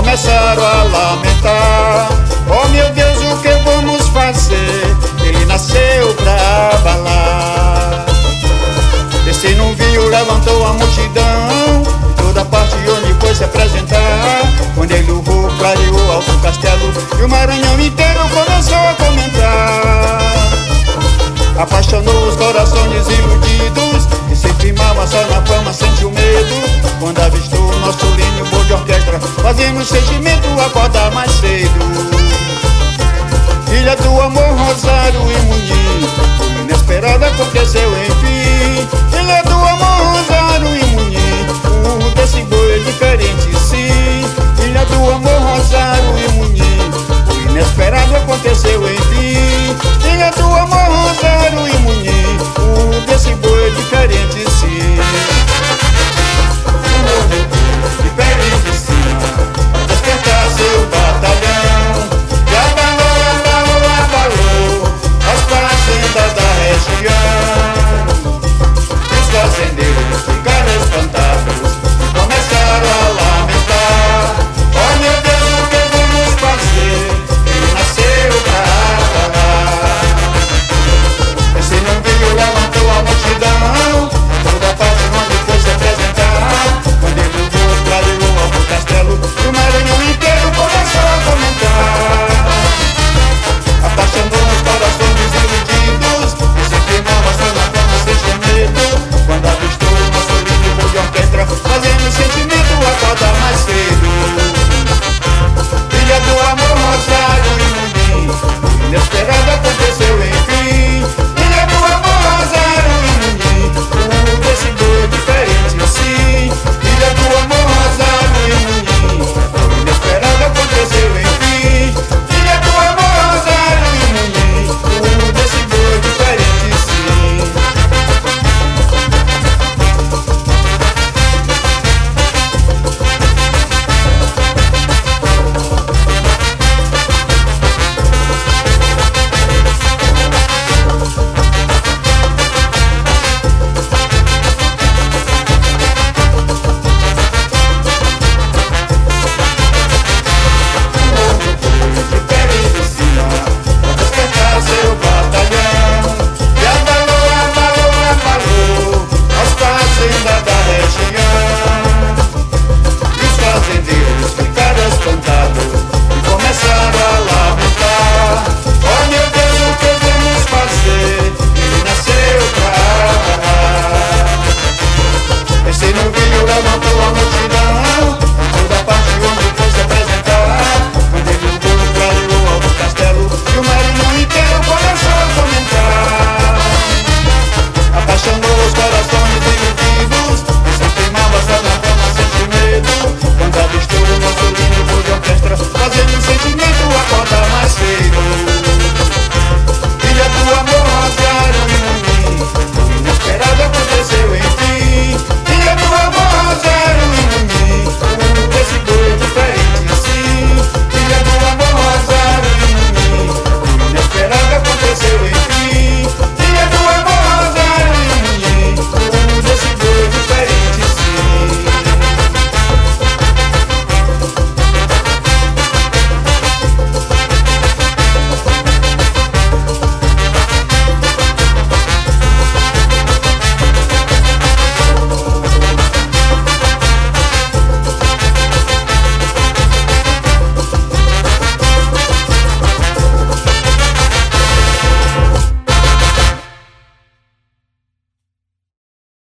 começaram a lamentar. Oh meu Deus, o que vamos fazer? Ele nasceu pra abalar. Esse não viu, levantou a multidão, toda parte onde foi se apresentar. Quando ele urrou, clareou alto castelo, e o Maranhão inteiro começou a comentar. Apaixonou os corações desiludidos, que se firmava só na fama, sentiu medo. Quando avistou o nosso lindo boi de orquestra, fazendo sentimento acordar mais cedo. Ilha do Amor, Rosário e Munim, o inesperado aconteceu enfim. Ilha do Amor, Rosário e Munim, o urro desse boi é diferente sim. Ilha do Amor, Rosário e Munim, o inesperado aconteceu enfim. Ilha do Amor,